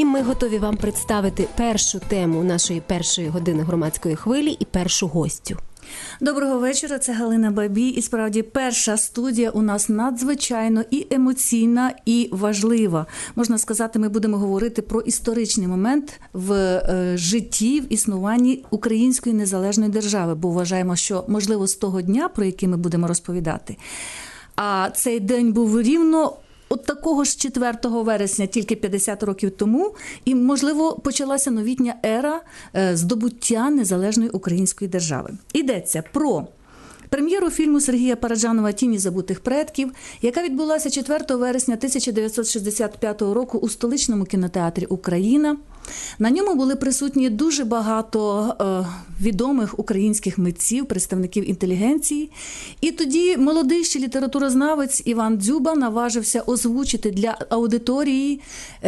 ми готові вам представити першу тему нашої першої години громадської хвилі і першу гостю. Доброго вечора, це Галина Бабій. І справді перша студія у нас надзвичайно і емоційна, і важлива. Можна сказати, ми будемо говорити про історичний момент в житті, в існуванні Української незалежної держави, бо вважаємо, що, можливо, з того дня, про який ми будемо розповідати, а цей день був рівно от такого ж 4 вересня, тільки 50 років тому, і, можливо, почалася новітня ера здобуття незалежної української держави. Йдеться про прем'єру фільму Сергія Параджанова «Тіні забутих предків», яка відбулася 4 вересня 1965 року у столичному кінотеатрі «Україна». На ньому були присутні дуже багато відомих українських митців, представників інтелігенції. І тоді молодий ще літературознавець Іван Дзюба наважився озвучити для аудиторії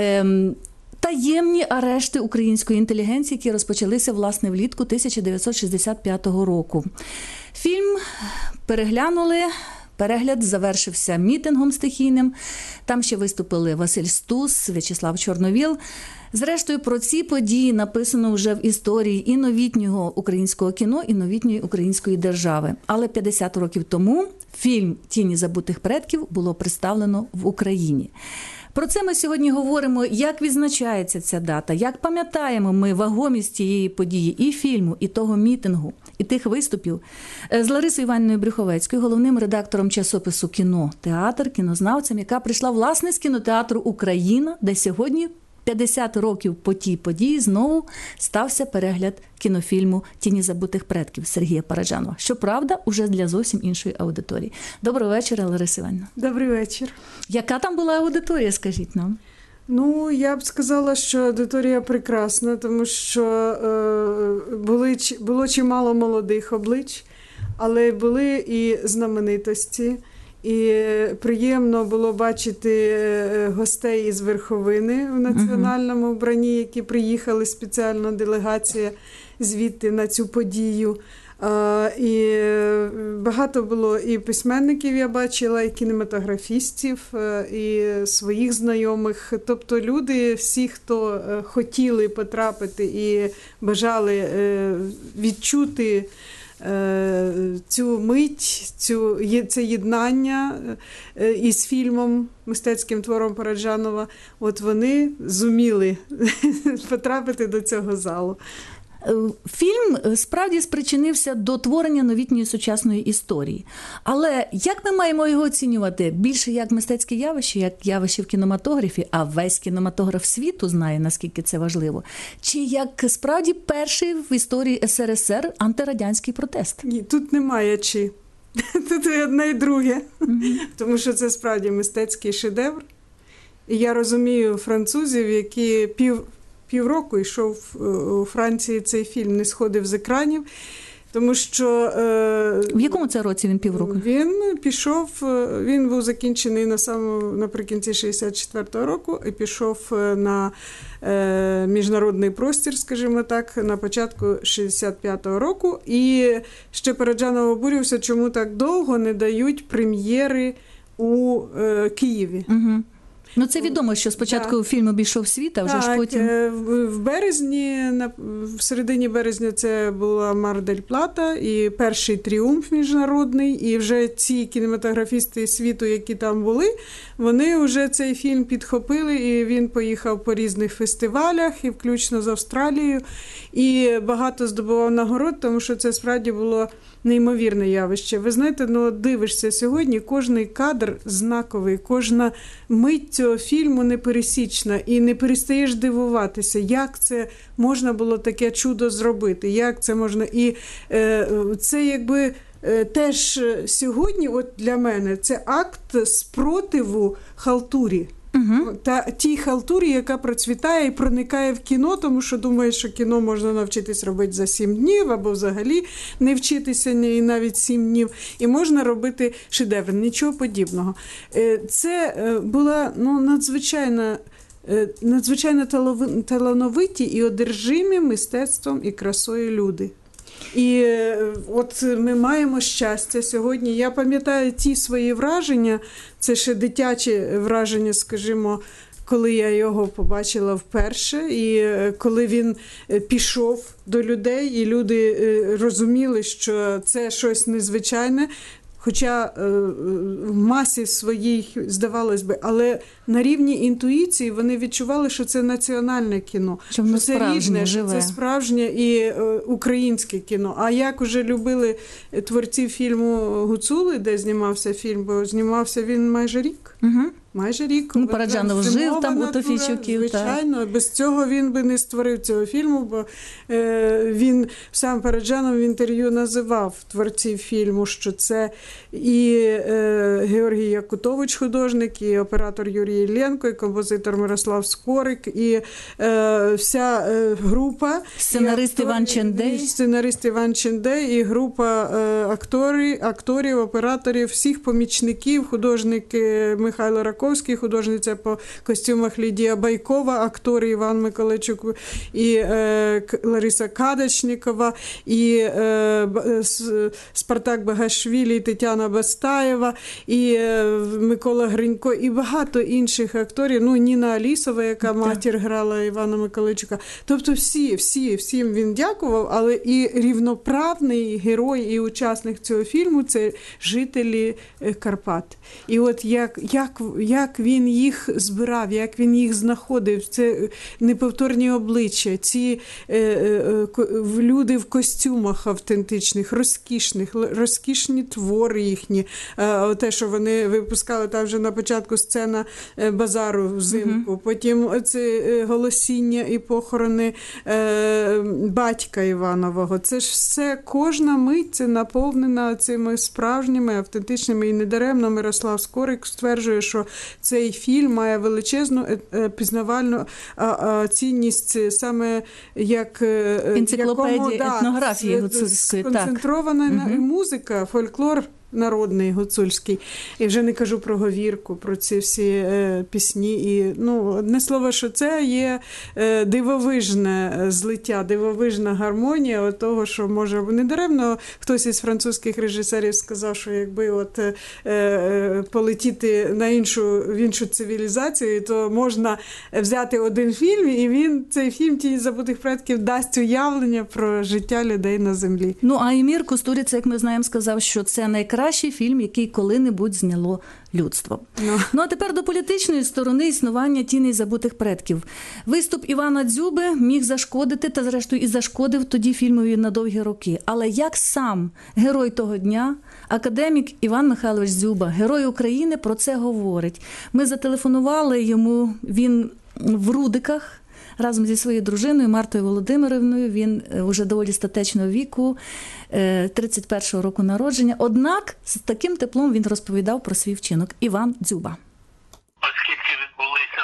таємні арешти української інтелігенції, які розпочалися, власне, влітку 1965 року. Фільм переглянули. Перегляд завершився мітингом стихійним. Там ще виступили Василь Стус, В'ячеслав Чорновіл. Зрештою, про ці події написано вже в історії і новітнього українського кіно, і новітньої української держави. Але 50 років тому фільм «Тіні забутих предків» було представлено в Україні. Про це ми сьогодні говоримо, як відзначається ця дата, як пам'ятаємо ми вагомість цієї події і фільму, і того мітингу, і тих виступів з Ларисою Іванівною Брюховецькою, головним редактором часопису «Кіно Театр», кінознавцем, яка прийшла, власне, з кінотеатру «Україна», де сьогодні 50 років по тій події знову стався перегляд кінофільму «Тіні забутих предків» Сергія Параджанова. Щоправда, уже для зовсім іншої аудиторії. Доброго вечора, Лариса Іванівна. Добрий вечір. Яка там була аудиторія, скажіть нам? Ну, я б сказала, що аудиторія прекрасна, тому що було чимало молодих облич, але були і знаменитості. І приємно було бачити гостей із Верховини в національному вбранні, які приїхали, спеціальна делегація звідти на цю подію. І багато було і письменників, я бачила, і кінематографістів, і своїх знайомих. Тобто люди, всі, хто хотіли потрапити і бажали відчути цю мить, це єднання із фільмом, мистецьким твором Параджанова, от вони зуміли потрапити до цього залу. Фільм справді спричинився до творення новітньої сучасної історії. Але як ми маємо його оцінювати? Більше як мистецьке явище, як явище в кінематографі, а весь кінематограф світу знає, наскільки це важливо? Чи як справді перший в історії СРСР антирадянський протест? Ні, тут немає «чи». Тут і одне, і друге. Тому що це справді мистецький шедевр. І я розумію французів, які півроку йшов у Франції цей фільм, не сходив з екранів, тому що... В якому це році він півроку? Він був закінчений наприкінці 64-го року і пішов на міжнародний простір, скажімо так, на початку 65-го року. І ще Параджанов обурився, чому так довго не дають прем'єри у Києві. Угу. Ну, це відомо, що спочатку фільм обійшов світ, а вже ж потім... В березні, в середині березня це була Мар дель Плата і перший тріумф міжнародний, і вже ці кінематографісти світу, які там були, вони вже цей фільм підхопили, і він поїхав по різних фестивалях, і включно з Австралією, і багато здобував нагород, тому що це справді було неймовірне явище. Ви знаєте, дивишся сьогодні, кожний кадр знаковий, кожна мить цього фільму непересічна, і не перестаєш дивуватися, як це можна було таке чудо зробити, як це можна. І це якби теж сьогодні, от для мене, це акт спротиву халтурі. Та тій халтурі, яка процвітає і проникає в кіно, тому що думає, що кіно можна навчитись робити за 7 днів, або взагалі не вчитися і навіть 7 днів, і можна робити шедевр. Нічого подібного. Це була надзвичайно талановиті і одержимі мистецтвом і красою люди. І от ми маємо щастя сьогодні. Я пам'ятаю ті свої враження, це ще дитячі враження, скажімо, коли я його побачила вперше, і коли він пішов до людей, і люди розуміли, що це щось незвичайне, хоча в масі своїй, здавалось би, але на рівні інтуїції вони відчували, що це національне кіно, що це рідне, що це справжнє і українське кіно. А як уже любили творці фільму Гуцули, де знімався фільм, бо знімався він майже рік. Угу. Майже рік. Параджанов жив там у Тофійчуків. Звичайно, без цього він би не створив цього фільму, бо він сам Параджанов в інтерв'ю називав творців фільму, що це і Георгій Якутович, художник, і оператор Юрій Іллєнко, і композитор Мирослав Скорик, і вся група. Сценарист Іван Чендей. Сценарист Іван Чендей і група акторів, операторів, всіх помічників, художник Михайло Раковський, художниця по костюмах Лідія Байкова, актори Іван Миколайчук і Лариса Кадочникова, і Спартак Багашвілі, і Тетяна Бастаєва, і Микола Гринько, і багато інших акторів, Ніна Алісова, яка матір грала Івана Миколайчука. Тобто всім він дякував, але і рівноправний герой і учасник цього фільму – це жителі Карпат. І от як він їх збирав, як він їх знаходив, це неповторні обличчя, ці люди в костюмах автентичних, розкішні твори їхні. Те, що вони випускали там вже на початку сцена базару взимку, потім це голосіння і похорони батька Іванового. Це ж все, кожна мить це наповнена цими справжніми, автентичними, і недаремно Мирослав Скорик стверджує, що цей фільм має величезну пізнавальну цінність, саме як енциклопедія етнографії гуцульської. Сконцентрована музика, фольклор народний гуцульський. І вже не кажу про говірку, про ці всі пісні. І, одне слово, що це є дивовижне злиття, дивовижна гармонія того, що може... Недаремно хтось із французьких режисерів сказав, що якби полетіти в іншу цивілізацію, то можна взяти один фільм, і цей фільм «Тіні забутих предків» дасть уявлення про життя людей на землі. А Емір Кустуріца, як ми знаємо, сказав, що це найкращий фільм, який коли-небудь зняло людство. А тепер до політичної сторони існування «Тіней забутих предків». Виступ Івана Дзюби міг зашкодити, та зрештою і зашкодив тоді фільмові на довгі роки. Але як сам герой того дня, академік Іван Михайлович Дзюба, герой України, про це говорить. Ми зателефонували йому, він в Рудиках, разом зі своєю дружиною Мартою Володимирівною. Він уже доволі статечного віку, 31-го року народження. Однак з таким теплом він розповідав про свій вчинок. Іван Дзюба. Оскільки відбулися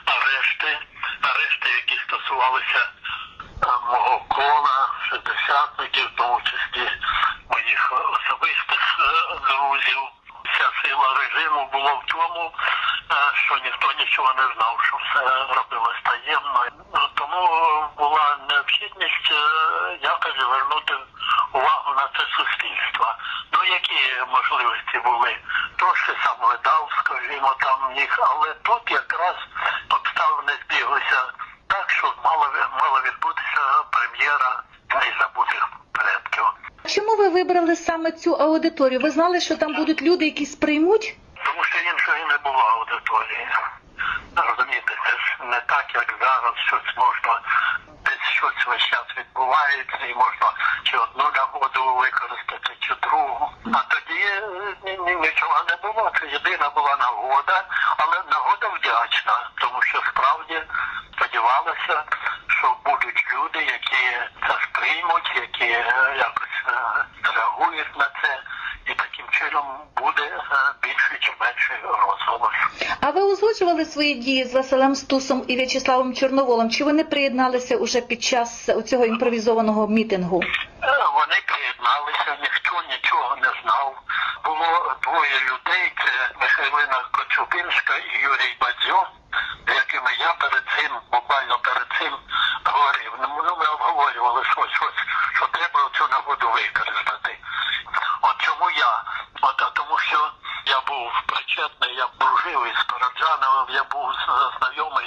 арешти, які стосувалися мого кола, шестдесятників, в тому числі моїх особистих друзів, вся сила режиму була в тому, що ніхто нічого не знав, що все робилось таємно. Тому була необхідність якось звернути увагу на це суспільство. Які можливості були? Трошки сам видав, скажімо, там їх, але тут якраз обставини збіглися так, що мала відбутися прем'єра «Тіней забутих предків». Чому ви вибрали саме цю аудиторію? Ви знали, що там будуть люди, які сприймуть? Тому що іншої не було аудиторії. Розумієте, це ж не так, як зараз, щось можна, десь щось весь час відбувається, і можна чи одну нагоду використати, чи другу. А тоді нічого не було, це єдина була нагода, але нагода вдячна, тому що справді сподівалися, що будуть люди, які це сприймуть, які якось реагують на це, і таким чином буде більший чи менший розголос. А ви узгоджували свої дії з Василем Стусом і В'ячеславом Чорноволом? Чи вони приєдналися уже під час цього імпровізованого мітингу? Вони приєдналися, ніхто нічого не знав. Було двоє людей, це Михайлина Коцюбинська і Юрій Бадзьо, з якими я буквально перед цим говорив. Ми обговорювали що треба цю нагоду використати. От чому я? Тому що я був причетний, я дружив із Параджановим, я був знайомий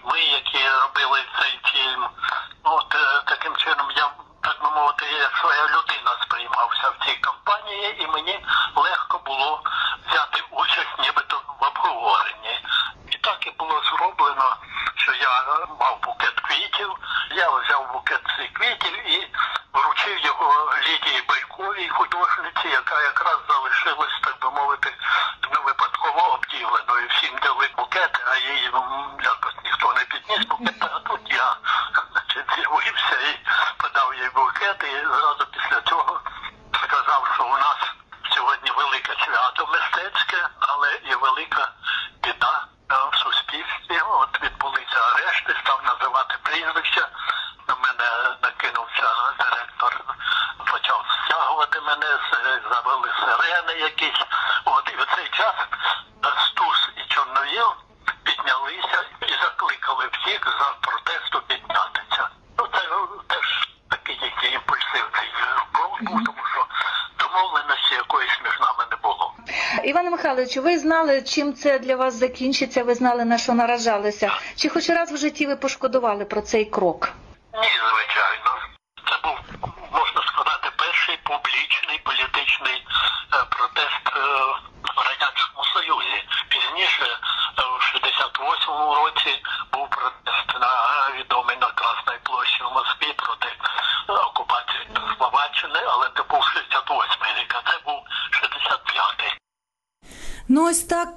ми, які робили цей фільм. От таким чином я, так би мовити, як своя людина сприймався в цій кампанії, і мені легко було взяти участь нібито в обговоренні. І так і було зроблено, що я мав букет квітів, я взяв букет цих квітів і вручив його Лідії Байковій, художниці, яка якраз залишилась, так би мовити, випадково обділеною. Всім дали букети, а їй якось ніхто не підніс букети, а тут я, значить, з'явився і подав їй букет, і зразу після цього сказав, що у нас сьогодні велике свято мистецьке, але і велика біда в суспільстві. От відбулися арешти, став називати прізвища. На мене накинувся директор, почав стягувати мене, завели сирени якісь. От і в цей час Стус і Чорновіл піднялися і закликали всіх за протесту піднятися. Ну це теж такий імпульсивний крок був, тому що домовленості якоїсь між нами не було. Іване Михайловичу, ви знали, чим це для вас закінчиться, ви знали, на що наражалися? Чи хоч раз в житті ви пошкодували про цей крок? Ні, звичайно. Це був, можна сказати, перший публічний політичний протест в Радянському Союзі. Пізніше, в 68-му році, був протест відомий на Красній площі в Москві проти окупації Словаччини, але це був 68-й рік, а це був 65-й. Ну ось так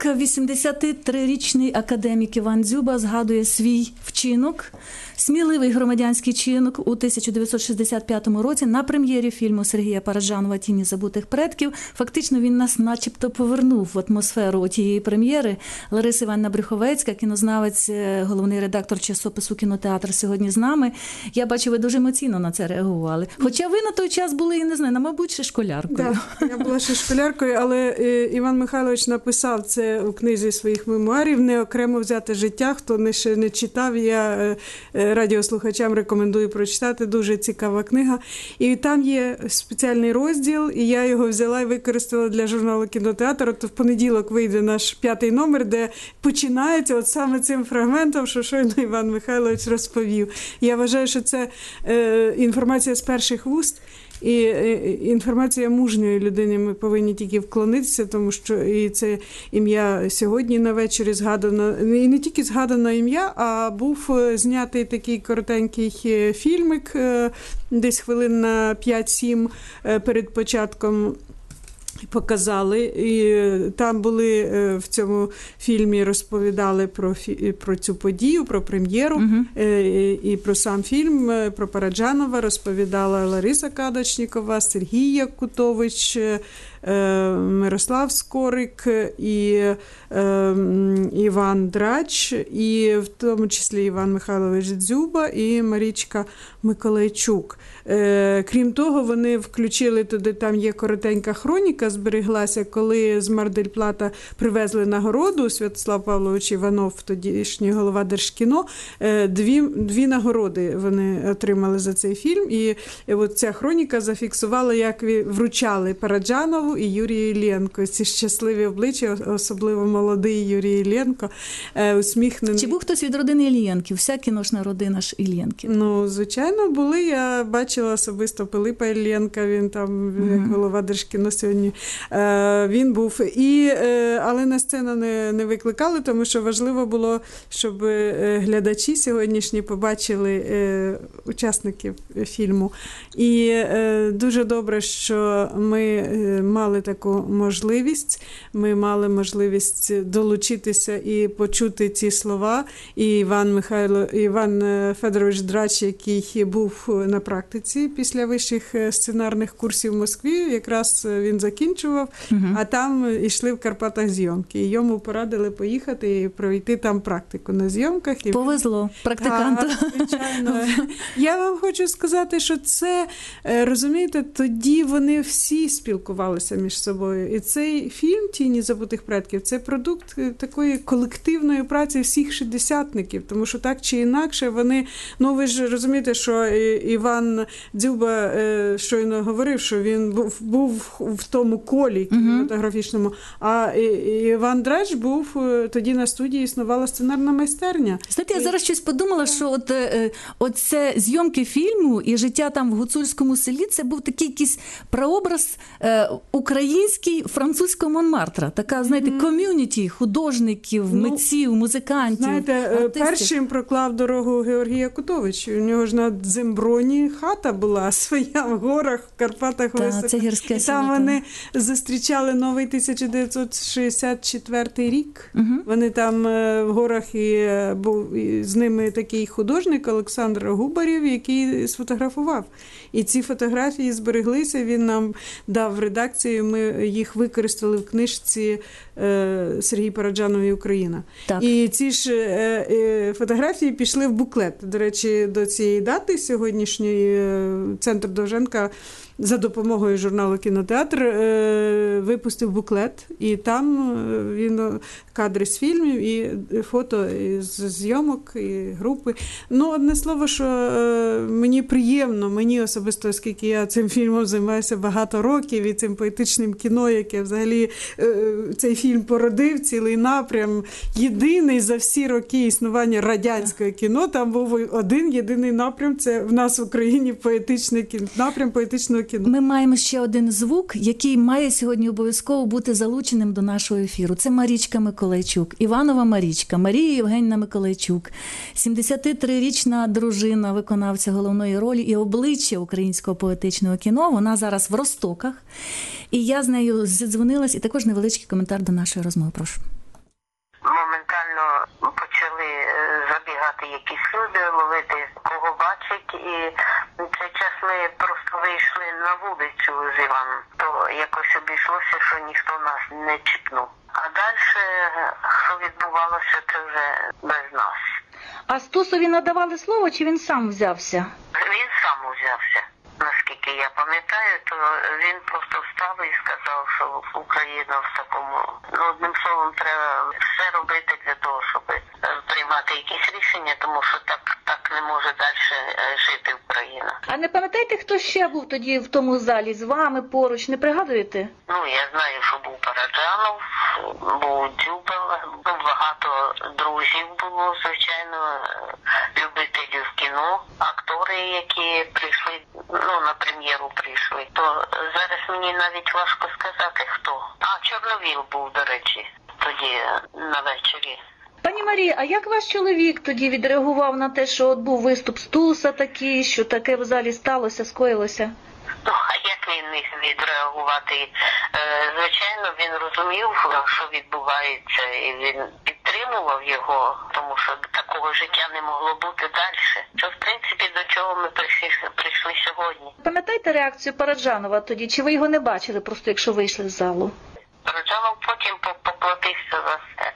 83-річний академік Іван Дзюба згадує свій вчинок, сміливий громадянський чинок у 1965 році на прем'єрі фільму Сергія Параджанова «Тіні забутих предків». Фактично він нас начебто повернув в атмосферу тієї прем'єри. Лариса Іванівна Брюховецька, кінознавець, головний редактор часопису «Кінотеатр» сьогодні з нами. Я бачу, ви дуже емоційно на це реагували. Хоча ви на той час були, не знаю, мабуть, ще школяркою. Так, я була ще школяркою, але Іван Михайлович написав це у книзі своїх мемуарів «Не окремо взяте життя». Хто ще не читав, я радіослухачам рекомендую прочитати. Дуже цікава книга. І там є спеціальний розділ, і я його взяла і використала для журналу «Кінотеатр». От в понеділок вийде наш 5-й номер, де починається от саме цим фрагментом, що щойно Іван Михайлович розповів. Я вважаю, що це інформація з перших вуст. І інформація мужньої людини, ми повинні тільки вклонитися, тому що і це ім'я сьогодні на вечорі згадано, і не тільки згадано ім'я, а був знятий такий коротенький фільмик, десь хвилин на 5-7 перед початком. Показали, і там були в цьому фільмі, розповідали про цю подію, про прем'єру, і про сам фільм, про Параджанова розповідала Лариса Кадочнікова, Сергій Якутович, Мирослав Скорик і Іван Драч, і в тому числі Іван Михайлович Дзюба і Марічка Миколайчук. Крім того, вони включили туди, там є коротенька хроніка, збереглася, коли з Мар-дель-Плата привезли нагороду, Святослав Павлович Іванов, тодішній голова Держкіно, дві нагороди вони отримали за цей фільм, і от ця хроніка зафіксувала, як вручали Параджанову і Юрію Іллєнко. Ці щасливі обличчя, особливо молодий Юрій Іллєнко, усміхнений. Чи був хтось від родини Іллєнків? Вся кіношна родина ж Іллєнків. Ну, звичайно, були. Я бачила особисто Пилипа Іллєнка, він там, як голова Держкіно сьогодні, він був. Але на сцену не викликали, тому що важливо було, щоб глядачі сьогоднішні побачили учасників фільму. І дуже добре, що ми мали таку можливість. Ми мали можливість долучитися і почути ці слова. І Іван Федорович Драч, який був на практиці після вищих сценарних курсів в Москві, якраз він закінчував, а там йшли в Карпатах зйомки. І йому порадили поїхати і пройти там практику на зйомках. Повезло практиканту. Так, звичайно. Я вам хочу сказати, що це, розумієте, тоді вони всі спілкувалися між собою. І цей фільм «Тіні забутих предків» – це продукт такої колективної праці всіх шістдесятників, тому що так чи інакше вони, ну ви ж розумієте, що Іван Дзюба щойно говорив, що він був в тому вузькому колі кінематографічному. А Іван Драч був, тоді на студії існувала сценарна майстерня. Знаєте, я зараз щось подумала, що оце зйомки фільму і життя там в гуцульському селі, це був такий якийсь прообраз український французького Монмартра. Така, знаєте, ком'юніті художників, митців, музикантів, знаєте, артистів. першим проклав дорогу Георгій Якутович. У нього ж на Дземброні хата була своя в горах, в Карпатах високо. Це гірське І село, там вони зустрічали новий 1964 рік. Вони там в горах, і був з ними такий художник Олександр Губарєв, який сфотографував. І ці фотографії збереглися, він нам дав в редакцію, ми їх використали в книжці Сергій Параджанової «Україна». Так. І ці ж фотографії пішли в буклет. До речі, до цієї дати сьогоднішньої Центр Довженка за допомогою журналу «Кінотеатр» випустив буклет. І там він кадри з фільмів і фото з зйомок, і групи. Ну, одне слово, що мені приємно, мені особисто, оскільки я цим фільмом займаюся багато років, і цим поетичним кіно, яке взагалі цей фільм породив, цілий напрям, єдиний за всі роки існування радянського кіно, там був один єдиний напрям, це в нас в Україні поетичний кіно, напрям поетичного кіно. Ми маємо ще один звук, який має сьогодні обов'язково бути залученим до нашого ефіру. Це Марічка Миколайчук, Іванова Марічка, Марія Євгенівна Миколайчук, 73-річна дружина виконавця головної ролі і обличчя українського поетичного кіно. Вона зараз в Ростоках. І я з нею зідзвонилась, і також невеличкий коментар до нашої розмови. Прошу. Моментально почали забігати якісь люди, ловити кого бачить, і в цей час ми просто вийшли на вулицю з Іваном, то якось обійшлося, що ніхто нас не чіпнув. А далі, що відбувалося, це вже без нас. А Стусові надавали слово, чи він сам взявся? Він сам узявся. Наскільки я пам'ятаю, то він просто встав і сказав, що Україна в такому, одним словом, треба все робити для того, щоб приймати якісь рішення, тому що так не може далі жити Україна. А не пам'ятаєте, хто ще був тоді в тому залі з вами поруч, не пригадуєте? Я знаю, що був Параджанов, був Дзюба, багато друзів було, звичайно, любителів кіно, актори, які прийшли, на прем'єру прийшли. То зараз мені навіть важко сказати, хто. А Чорновіл був, до речі, тоді на вечорі. Пані Марія, а як ваш чоловік тоді відреагував на те, що от був виступ Стуса такий, що таке в залі сталося, скоїлося? А як він міг відреагувати? Звичайно, він розумів, що відбувається, і він підтримував його, тому що такого життя не могло бути далі. Що, в принципі, до чого ми прийшли сьогодні. Пам'ятаєте реакцію Параджанова тоді? Чи ви його не бачили, просто якщо вийшли з залу? Параджанов потім поплатився за все.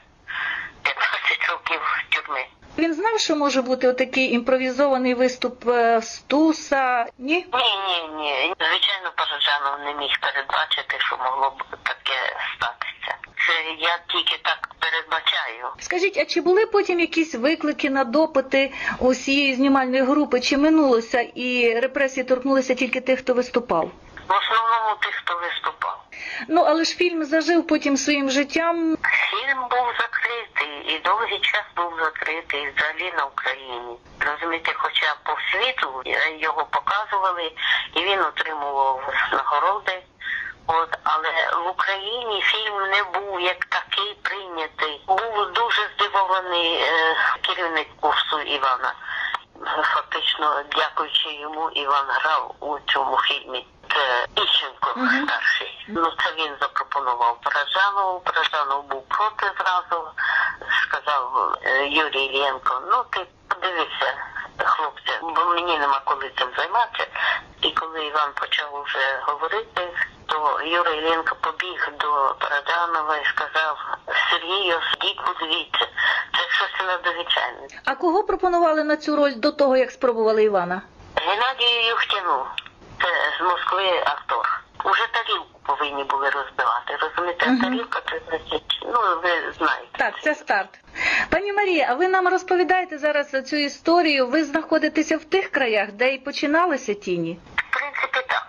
15 років тюрми. Він знав, що може бути отакий імпровізований виступ Стуса? Ні? Ні. Звичайно, Параджанов не міг передбачити, що могло б таке статися. Це я тільки так передбачаю. Скажіть, а чи були потім якісь виклики на допити усієї знімальної групи? Чи минулося і репресії торкнулися тільки тих, хто виступав? В основному тих, хто виступав. Але ж фільм зажив потім своїм життям. Фільм був закритий і довгий час був закритий взагалі на Україні. Розумієте, хоча по світу його показували і він отримував нагороди. Але в Україні фільм не був як такий прийнятий. Був дуже здивований керівник курсу Івана. Фактично, дякуючи йому, Іван грав у цьому фільмі. Це Іщенко старший. Це він запропонував Параджанову. Параджанов був проти зразу. Сказав Юрій Іллєнко, ти подивися, хлопця, бо мені нема коли цим займатися. І коли Іван почав вже говорити, то Юрій Іллєнко побіг до Параджанова і сказав: Сергію, сидіть, подивіться, це щось надзвичайне. А кого пропонували на цю роль до того, як спробували Івана? Геннадію Юхтіну. Це з Москви актор. Уже тарілку повинні були розбивати. Розумієте, тарілка це значить, ви знаєте. Так, це старт. Пані Марія, а ви нам розповідаєте зараз цю історію. Ви знаходитеся в тих краях, де і починалися тіні? В принципі, так.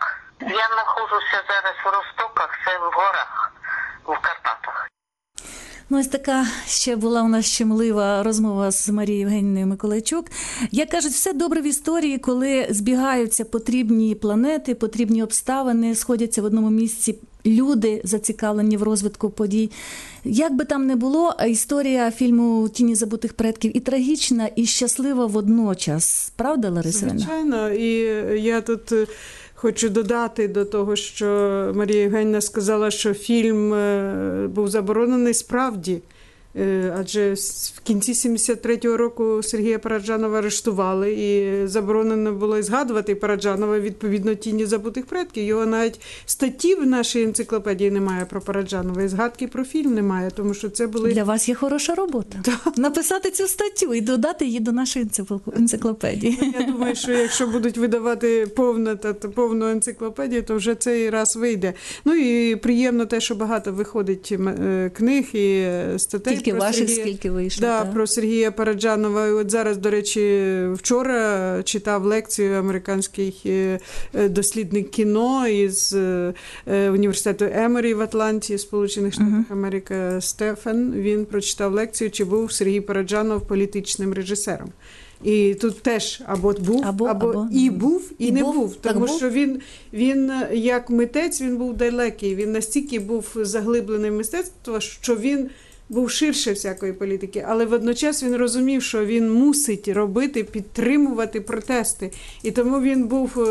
Я знаходжуся зараз в Ростоках, це в горах, в Карпатах. Ну, ось така ще була у нас щемлива розмова з Марією Євгенівною Миколайчук. Як кажуть, все добре в історії, коли збігаються потрібні планети, потрібні обставини, сходяться в одному місці люди, зацікавлені в розвитку подій. Як би там не було, історія фільму «Тіні забутих предків» і трагічна, і щаслива водночас. Правда, Лариса Іванівна? Звичайно, і я тут хочу додати до того, що Марія Євгенівна сказала, що фільм був заборонений справді. Адже в кінці 73-го року Сергія Параджанова арештували, і заборонено було і згадувати Параджанова, відповідно, «Тіні забутих предків». Його навіть статті в нашій енциклопедії немає про Параджанова, і згадки про фільм немає, тому що це були... Для вас є хороша робота. Написати цю статтю і додати її до нашої енциклопедії. Я думаю, що якщо будуть видавати повну енциклопедію, то вже цей раз вийде. Ну і приємно те, що багато виходить книг і статей. Скільки ваших, скільки вийшло. Да, про Сергія Параджанова. І от зараз, до речі, вчора читав лекцію американський дослідник кіно із університету Еморі в Атланті, Сполучених Штатах Америки, Стефан. Він прочитав лекцію, чи був Сергій Параджанов політичним режисером. І тут теж або був, або і був, і не був. Тому що він, як митець, він був далекий. Він настільки був заглиблений в мистецтво, що він був ширше всякої політики, але водночас він розумів, що він мусить робити, підтримувати протести. І тому він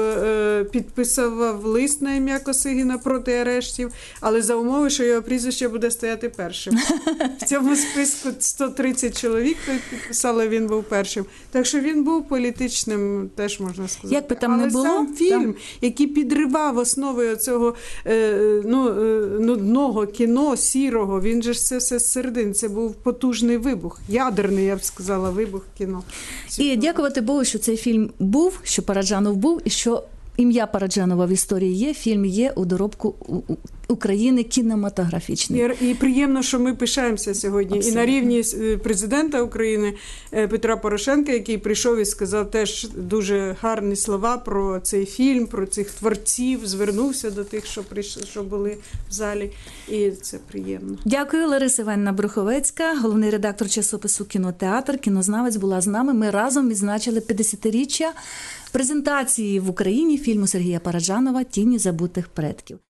підписував лист на ім'я Косигіна проти арештів, але за умови, що його прізвище буде стояти першим. В цьому списку 130 чоловік підписали, він був першим. Так що він був політичним, теж можна сказати. Як би там не було, сам фільм, який підривав основи цього нудного кіно, сірого, він же все зсередини. Це був потужний вибух, ядерний, я б сказала, вибух кіно. І дякувати Богу, що цей фільм був, що Параджанов був, і що ім'я Параджанова в історії є, фільм є у доробку України кінематографічний. І приємно, що ми пишаємося сьогодні. Абсолютно. І на рівні президента України Петра Порошенка, який прийшов і сказав теж дуже гарні слова про цей фільм, про цих творців, звернувся до тих, що прийшли, що були в залі. І це приємно. Дякую. Лариса Іванівна Бруховецька, головний редактор часопису «Кінотеатр», кінознавець, була з нами. Ми разом відзначили 50-річчя презентації в Україні фільму Сергія Параджанова «Тіні забутих предків».